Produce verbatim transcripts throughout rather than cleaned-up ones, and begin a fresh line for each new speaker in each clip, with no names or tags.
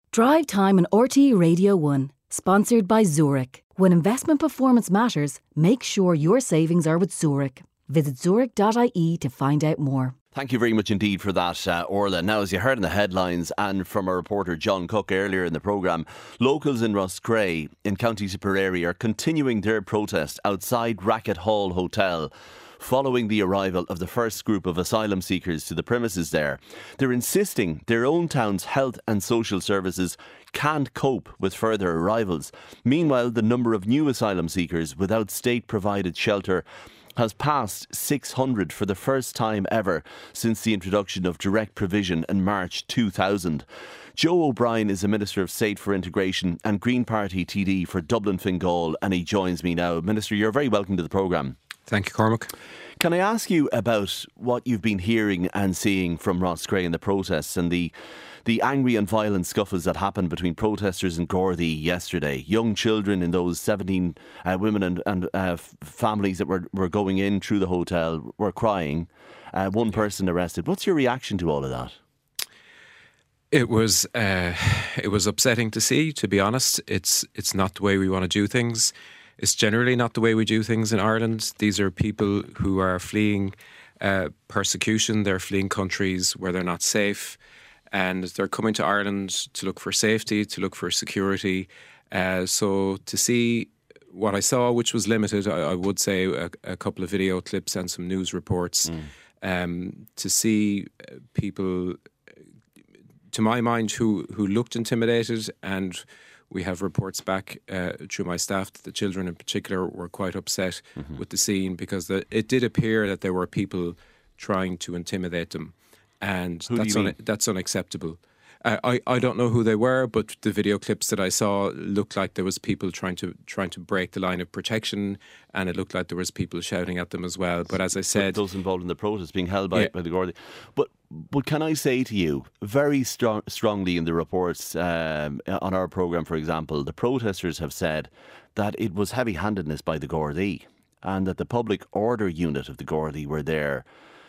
Drive Time on R T E Radio one, sponsored by Zurich. When investment performance matters, make sure your savings are with Zurich. Visit zurich dot I E to find out more.
Thank you very much indeed for that, uh, Orla. Now, as you heard in the headlines and from our reporter John Cook earlier in the programme, locals in Roscrea in County Tipperary are continuing their protest outside Racket Hall Hotel following the arrival of the first group of asylum seekers to the premises there. They're insisting their own town's health and social services can't cope with further arrivals. Meanwhile, the number of new asylum seekers without state-provided shelter has passed six hundred for the first time ever since the introduction of direct provision in March two thousand. Joe O'Brien is the Minister of State for Integration and Green Party T D for Dublin Fingal, and he joins me now. Minister, you're very welcome to the programme.
Thank you, Cormac.
Can I ask you about what you've been hearing and seeing from Roscrea in the protests and the the angry and violent scuffles that happened between protesters and Gardaí yesterday? Young children in those seventeen uh, women and, and uh, families that were, were going in through the hotel were crying. Uh, one person arrested. What's your reaction to all of that?
It was uh, it was upsetting to see, to be honest. It's it's not the way we want to do things. It's generally not the way we do things in Ireland. These are people who are fleeing uh, persecution. They're fleeing countries where they're not safe. And they're coming to Ireland to look for safety, to look for security. Uh, so to see what I saw, which was limited, I, I would say a, a couple of video clips and some news reports, mm. um, to see people, to my mind, who, who looked intimidated, and we have reports back uh, through my staff that the children in particular were quite upset mm-hmm. with the scene, because the, it did appear that there were people trying to intimidate them. And
Who
that's
do you mean?
un- that's unacceptable. Uh, I I don't know who they were, but the video clips that I saw looked like there was people trying to trying to break the line of protection, and it looked like there was people shouting at them as well. But as I said,
those involved in the protest being held by,
yeah.
by the Gardaí. But but can I say to you, very strong, strongly in the reports um, on our programme, for example, the protesters have said that it was heavy-handedness by the Gardaí, and that the public order unit of the Gardaí were there,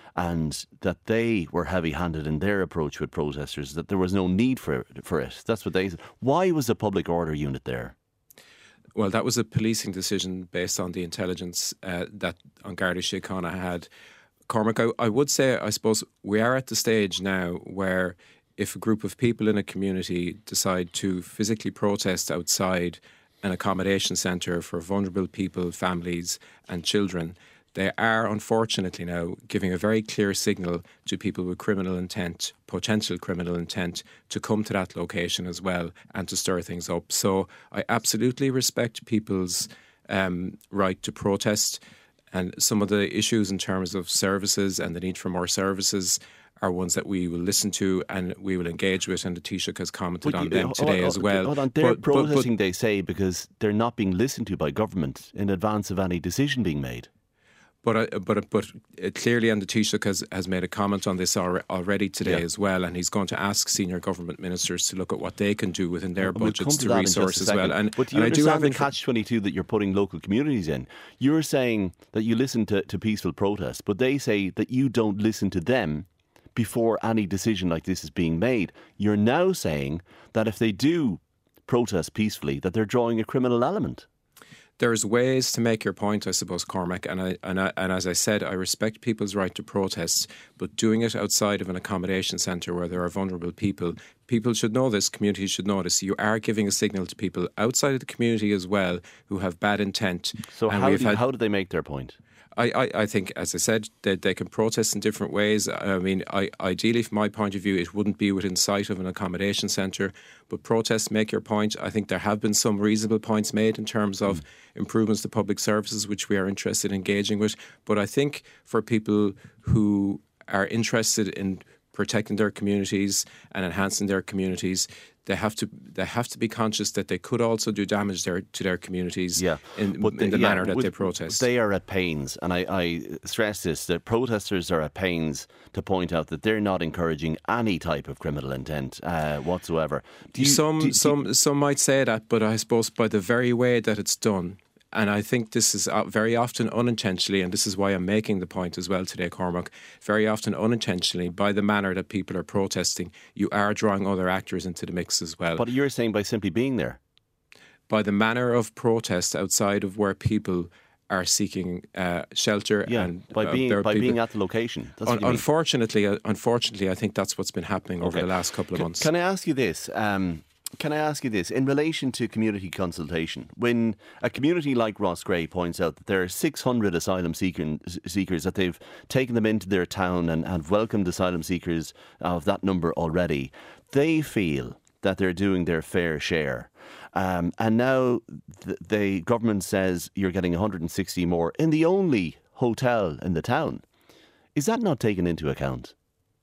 and that they were heavy-handed in their approach with protesters, that there was no need for for it. That's what they said. Why was the public order unit there?
Well, that was a policing decision based on the intelligence uh, that An Garda Síochána had. Cormac, I, I would say, I suppose, we are at the stage now where if a group of people in a community decide to physically protest outside an accommodation centre for vulnerable people, families and children, they are unfortunately now giving a very clear signal to people with criminal intent, potential criminal intent, to come to that location as well and to stir things up. So I absolutely respect people's um, right to protest, and some of the issues in terms of services and the need for more services are ones that we will listen to and we will engage with, and the Taoiseach has commented on them today as well.
Hold on, they're
but,
protesting,
but, but,
they say, because they're not being listened to by government in advance of any decision being made.
But uh, but but uh, clearly, and the Taoiseach has, has made a comment on this al- already today yeah. as well, and he's going to ask senior government ministers to look at what they can do within their
we'll
budgets to,
to
resource as well. And,
but do you
and
understand
I do have
the
inf-
catch twenty-two that you're putting local communities in? You're saying that you listen to, to peaceful protests, but they say that you don't listen to them before any decision like this is being made. You're now saying that if they do protest peacefully, that they're drawing a criminal element.
There's ways to make your point, I suppose, Cormac, and I, and I, and as I said, I respect people's right to protest, but doing it outside of an accommodation centre where there are vulnerable people, people should know this, communities should know this. You are giving a signal to people outside of the community as well who have bad intent.
So how do, had, how do they make their point?
I, I, I think, as I said, they, they can protest in different ways. I mean, I, ideally, from my point of view, it wouldn't be within sight of an accommodation centre, but protest, make your point. I think there have been some reasonable points made in terms of mm. improvements to public services, which we are interested in engaging with. But I think for people who are interested in protecting their communities and enhancing their communities, they have to they have to be conscious that they could also do damage there to their communities
yeah.
in,
but
in the
yeah,
manner that
with,
they protest.
They are at pains, and I, I stress this, that protesters are at pains to point out that they're not encouraging any type of criminal intent uh, whatsoever.
Do you, some, do, some, do, some might say that, but I suppose by the very way that it's done, and I think this is very often unintentionally, and this is why I'm making the point as well today, Cormac, very often unintentionally, by the manner that people are protesting, you are drawing other actors into the mix as well.
But you're saying by simply being there?
By the manner of protest outside of where people are seeking uh, shelter.
Yeah,
and
by
uh,
being by
people,
being at the location. That's
un-
what you mean.
Unfortunately, uh, unfortunately, I think that's what's been happening over
Okay.
the last couple of
Can,
months.
can I ask you this? Um, can I ask you this in relation to community consultation? When a community like Rossgrey points out that there are six hundred asylum seeker, seekers, that they've taken them into their town and have welcomed asylum seekers of that number already, they feel that they're doing their fair share. Um, and now the, the government says you're getting one hundred sixty more in the only hotel in the town. Is that not taken into account?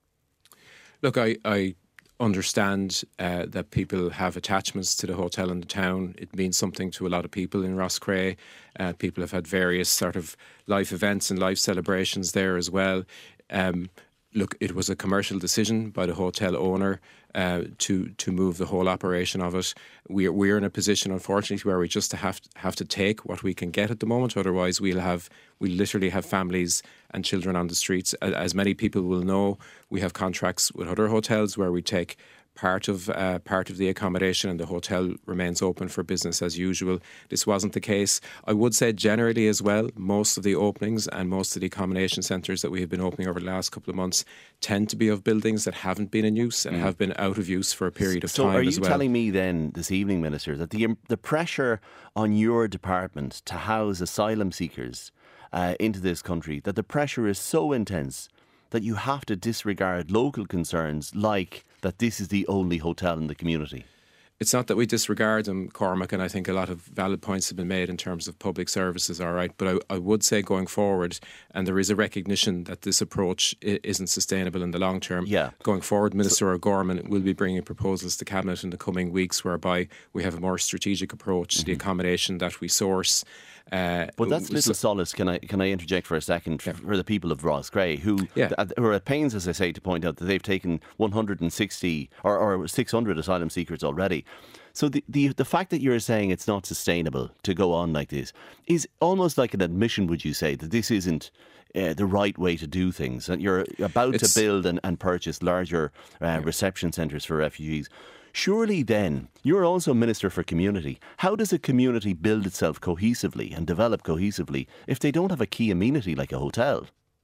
Look, I, I understand uh, that people have attachments to the hotel in the town. It means something to a lot of people in Rossgrey. Uh, people have had various sort of life events and life celebrations there as well. Um, look, it was a commercial decision by the hotel owner uh, to to move the whole operation of it. We're we're in a position, unfortunately, where we just have to, have to take what we can get at the moment. Otherwise, we'll have we literally have families and children on the streets. As many people will know, we have contracts with other hotels where we take part of uh, part of the accommodation, and the hotel remains open for business as usual. This wasn't the case. I would say generally as well, most of the openings and most of the accommodation centres that we have been opening over the last couple of months tend to be of buildings that haven't been in use and mm. have been out of use for a period of
so
time as well.
So are you telling me then this evening, Minister, that the the pressure on your department to house asylum seekers uh, into this country, that the pressure is so intense that you have to disregard local concerns like that this is the only hotel in the community?
It's not that we disregard them, Cormac, and I think a lot of valid points have been made in terms of public services, all right. But I, I would say going forward, and there is a recognition that this approach isn't sustainable in the long term.
Yeah.
Going forward, Minister so, O'Gorman will be bringing proposals to Cabinet in the coming weeks whereby we have a more strategic approach mm-hmm. to the accommodation that we source. Uh,
but that's little solace. Can I can I interject for a second yeah. for the people of Rossgrey who,
yeah.
who are at pains, as I say, to point out that they've taken one hundred sixty or, or six hundred asylum seekers already. So the, the the fact that you're saying it's not sustainable to go on like this is almost like an admission, would you say, that this isn't uh, the right way to do things, that you're about it's, to build and, and purchase larger uh, yeah. reception centres for refugees. Surely then, you're also Minister for Community. How does a community build itself cohesively and develop cohesively if they don't have a key amenity like a hotel?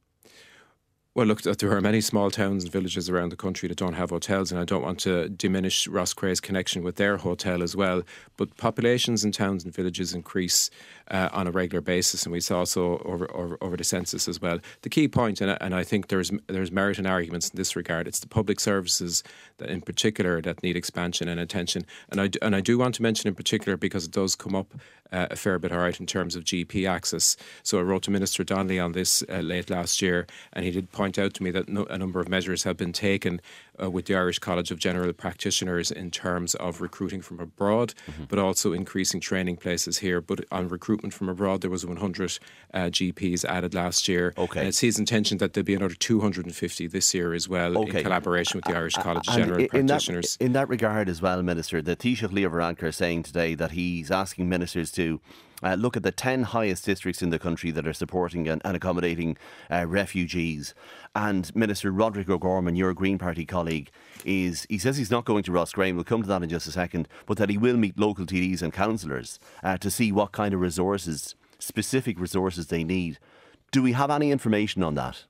Well, look, there are many small towns and villages around the country that don't have hotels, and I don't want to diminish Rossgrey's connection with their hotel as well. But populations in towns and villages increase uh, on a regular basis, and we saw so over, over over the census as well. The key point, and, and I think there's there's merit and arguments in this regard, it's the public services that in particular that need expansion and attention. And I, and I do want to mention in particular, because it does come up uh, a fair bit, all right, in terms of G P access. So I wrote to Minister Donnelly on this uh, late last year, and he did point point out to me that no, a number of measures have been taken uh, with the Irish College of General Practitioners in terms of recruiting from abroad, mm-hmm. but also increasing training places here. But on recruitment from abroad, there was one hundred uh, G Ps added last year.
Okay.
And it's his intention that there'll be another two hundred fifty this year as well,
okay.
in collaboration with the Irish College of
and
General
in
Practitioners.
That, in that regard as well, Minister, the Taoiseach Leo Varadkar is saying today that he's asking ministers to Uh, look at the ten highest districts in the country that are supporting and, and accommodating uh, refugees. And Minister Roderick O'Gorman, your Green Party colleague, is he says he's not going to Rossgrey. We'll come to that in just a second, but that he will meet local T Ds and councillors uh, to see what kind of resources, specific resources they need. Do we have any information on that?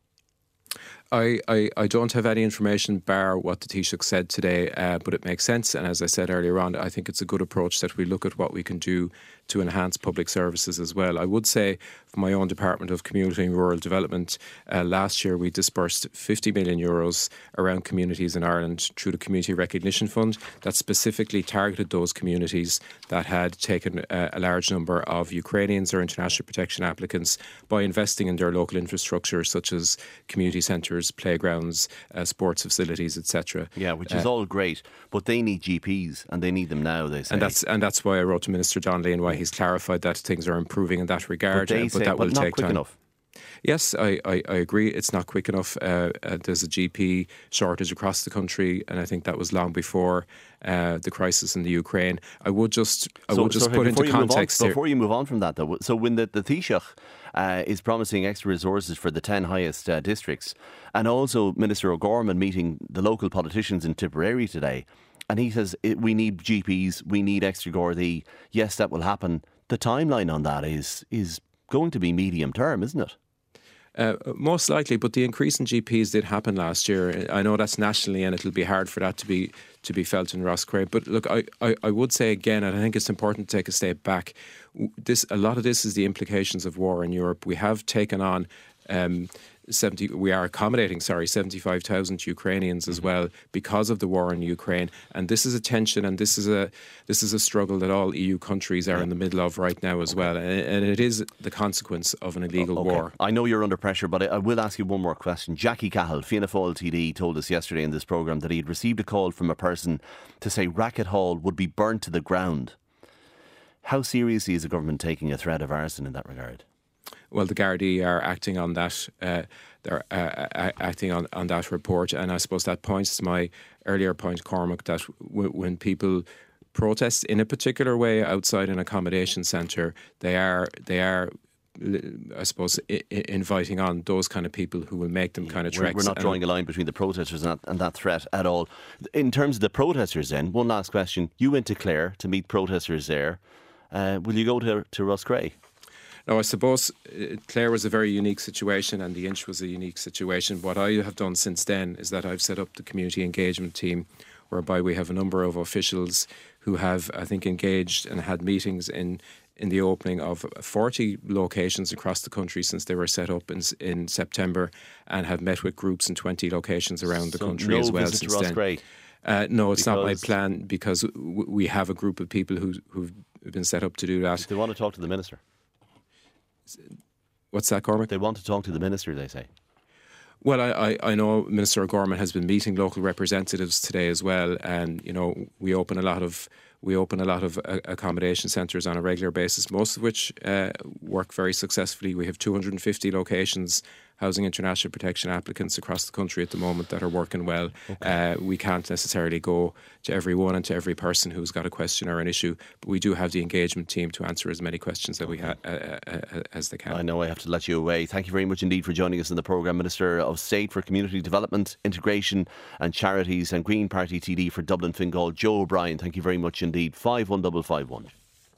I, I, I don't have any information bar what the Taoiseach said today, uh, but it makes sense. And as I said earlier on, I think it's a good approach that we look at what we can do to enhance public services as well. I would say for my own Department of Community and Rural Development, uh, last year we disbursed fifty million euros around communities in Ireland through the Community Recognition Fund that specifically targeted those communities that had taken uh, a large number of Ukrainians or international protection applicants by investing in their local infrastructure such as community centres, playgrounds, uh, sports facilities, et cetera.
Yeah, which is uh, all great, but they need G Ps and they need them now, they say.
And that's and that's why I wrote to Minister Donnelly and why he's clarified that things are improving in that regard.
But they
uh, but
say,
that
but
will
not
take
quick
time.
enough.
Yes, I, I, I agree. It's not quick enough. Uh, uh, there's a G P shortage across the country, and I think that was long before uh, the crisis in the Ukraine. I would just, I
so,
would just
so
put into context
on,
here.
Before you move on from that, though, so when the, the Taoiseach uh, is promising extra resources for the ten highest uh, districts, and also Minister O'Gorman meeting the local politicians in Tipperary today, and he says we need G Ps, we need extra Gardaí. Yes, that will happen. The timeline on that is is going to be medium term, isn't it?
Uh, most likely, but the increase in G Ps did happen last year. I know that's nationally, and it'll be hard for that to be to be felt in Roscrea. But look, I, I, I would say again, and I think it's important to take a step back. This a lot of this is the implications of war in Europe. We have taken on. Um, seventy we are accommodating sorry seventy-five thousand Ukrainians as well because of the war in Ukraine, and this is a tension and this is a this is a struggle that all E U countries are in the middle of right now as okay. well, and, and it is the consequence of an illegal
okay.
war.
I know you're under pressure, but I, I will ask you one more question. Jackie Cahill, Fianna Fáil T D, told us yesterday in this programme that he had received a call from a person to say Racket Hall would be burnt to the ground. How seriously is the government taking a threat of arson in that regard?
Well, the Gardaí are acting on that. Uh, they're uh, acting on, on that report, and I suppose that points to my earlier point, Cormac, that w- when people protest in a particular way outside an accommodation centre, they are they are. I suppose I- inviting on those kind of people who will make them kind of treks.
We're, we're not drawing a line between the protesters and that, and that threat at all. In terms of the protesters, then, one last question: you went to Clare to meet protesters there. Uh, will you go to to Roscrea?
No, I suppose uh, Clare was a very unique situation and the Inch was a unique situation. What I have done since then is that I've set up the community engagement team, whereby we have a number of officials who have, I think, engaged and had meetings in, in the opening of forty locations across the country since they were set up in, in September, and have met with groups in twenty locations around the
so
country
no
as well
visit
since
to
then.
Roscrea?
Uh, no, it's
because
not my plan, because w- we have a group of people who, who've been set up to do that.
They want to talk to the Minister.
What's that, Cormac?
They want to talk to the Minister, they say.
Well, I, I, I know Minister O'Gorman has been meeting local representatives today as well, and you know we open a lot of we open a lot of uh, accommodation centres on a regular basis, most of which uh, work very successfully. We have two hundred fifty locations housing international protection applicants across the country at the moment that are working well. Okay. Uh, we can't necessarily go to everyone and to every person who's got a question or an issue, but we do have the engagement team to answer as many questions that we ha- uh, uh, as they can.
I know I have to let you away. Thank you very much indeed for joining us in the programme. Minister of State for Community Development, Integration and Charities and Green Party T D for Dublin Fingal, Joe O'Brien. Thank you very much indeed. five one five five one.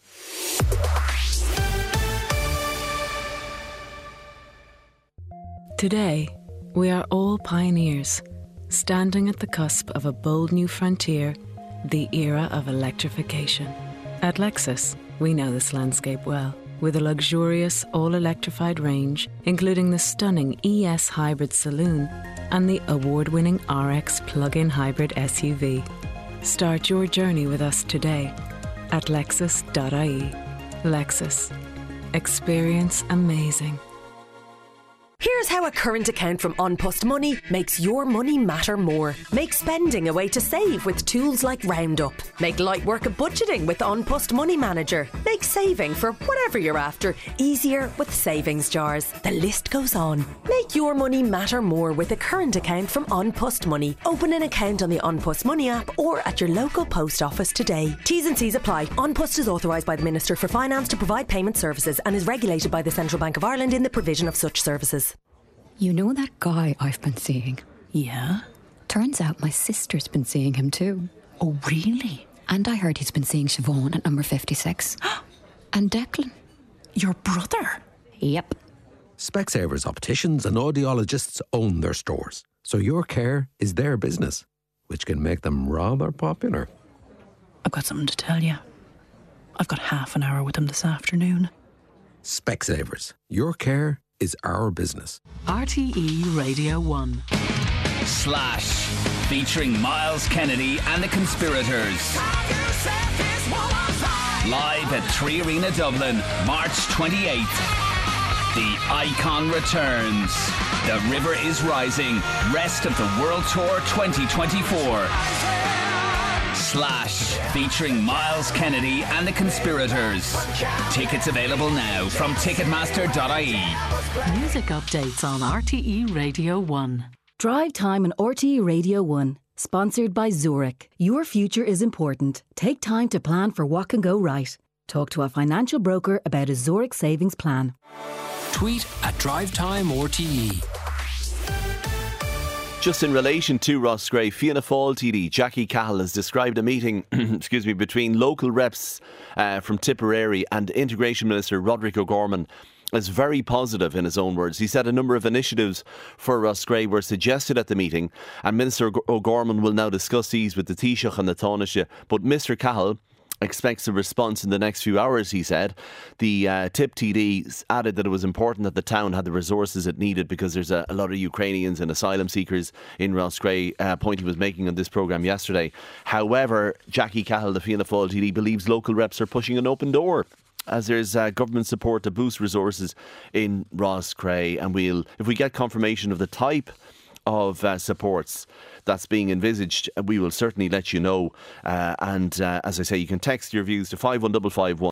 Today, we are all pioneers, standing at the cusp of a bold new frontier, the era of electrification. At Lexus, we know this landscape well, with a luxurious, all-electrified range, including the stunning E S Hybrid Saloon and the award-winning R X plug-in hybrid S U V. Start your journey with us today at lexus dot I E. Lexus. Experience amazing.
Here's how a current account from An Post Money makes your money matter more. Make spending a way to save with tools like Roundup. Make light work of budgeting with An Post Money Manager. Make saving for whatever you're after easier with savings jars. The list goes on. Make your money matter more with a current account from An Post Money. Open an account on the An Post Money app or at your local post office today. T's and C's apply. An Post is authorised by the Minister for Finance to provide payment services and is regulated by the Central Bank of Ireland in the provision of such services.
You know that guy I've been seeing?
Yeah?
Turns out my sister's been seeing him too.
Oh, really?
And I heard he's been seeing Siobhan at number fifty-six. And Declan.
Your brother?
Yep.
Specsavers opticians and audiologists own their stores, so your care is their business, which can make them rather popular.
I've got something to tell you. I've got half an hour with them this afternoon.
Specsavers. Your care is our business.
R T E Radio one.
Slash, featuring Miles Kennedy and the Conspirators. Live at Three Arena Dublin, March twenty-eighth. The Icon returns. The River is Rising. Rest of the World Tour twenty twenty-four. Slash, featuring Miles Kennedy and the Conspirators. Tickets available now from ticketmaster dot I E.
Music updates on R T E Radio one.
Drive time on R T E Radio one. Sponsored by Zurich. Your future is important. Take time to plan for what can go right. Talk to a financial broker about a Zurich savings plan.
Tweet at DriveTimeRTE.
Just in relation to Roscrea, Fianna Fáil T D Jackie Cahill has described a meeting excuse me, between local reps uh, from Tipperary and Integration Minister Roderick O'Gorman as very positive in his own words. He said a number of initiatives for Roscrea were suggested at the meeting, and Minister O'Gorman will now discuss these with the Taoiseach and the Taoiseach. But Mister Cahill expects a response in the next few hours, he said. The uh, Tip T D added that it was important that the town had the resources it needed because there's a, a lot of Ukrainians and asylum seekers in Roscrea, uh, point he was making on this programme yesterday. However, Jackie Cahill, the Fianna Fáil T D, believes local reps are pushing an open door, as there's uh, government support to boost resources in Roscrea. And we'll, if we get confirmation of the type of uh, supports that's being envisaged, we will certainly let you know. Uh, and uh, as I say, you can text your views to five one five five one.